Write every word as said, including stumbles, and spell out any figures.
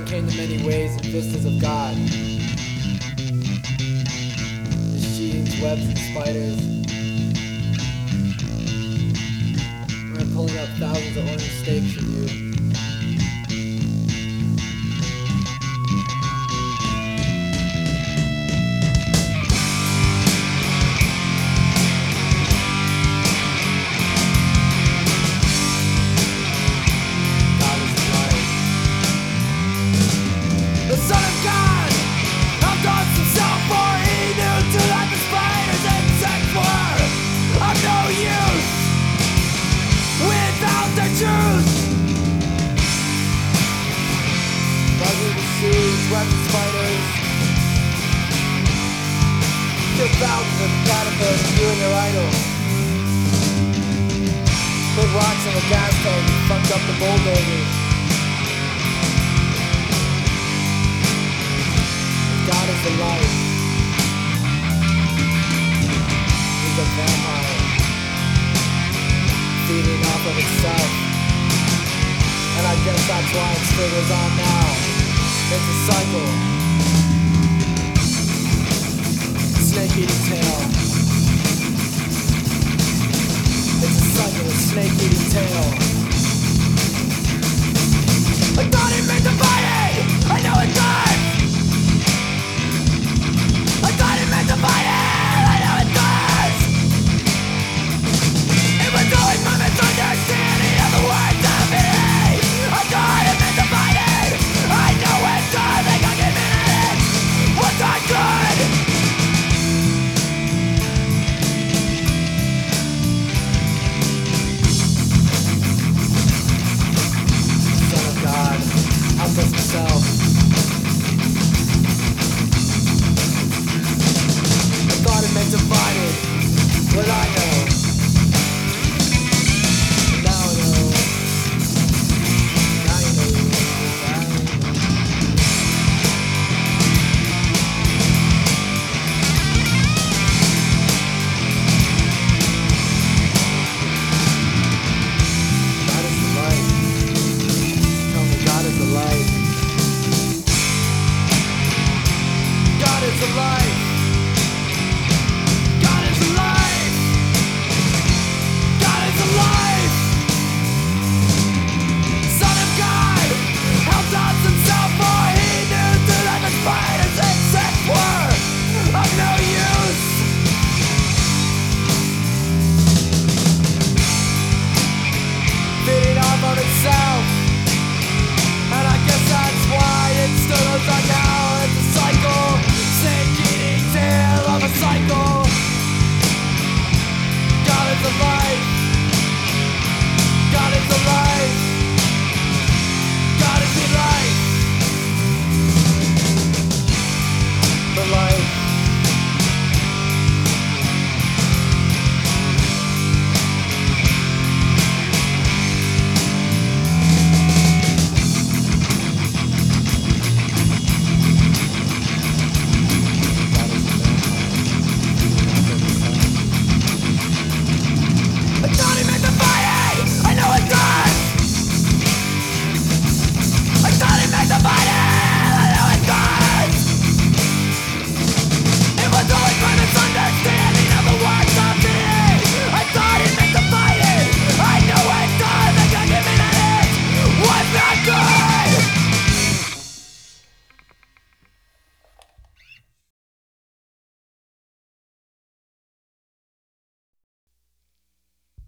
paint the many ways and vistas of God. Machines, webs, and spiders. We're pulling up thousands of orange steaks for you. The Son of God outdoes himself, for he knew to that the spiders insects were of no use without the truth. Buzzing the seas, webbed spiders. Kill thousands of caterpillars, you and your idol. Put rocks in the gas tank and fucked up the bulldozers. God is the light. He's a vampire, feeding off of itself. And I guess that's why it still goes on now. It's a cycle. Snake eating tail.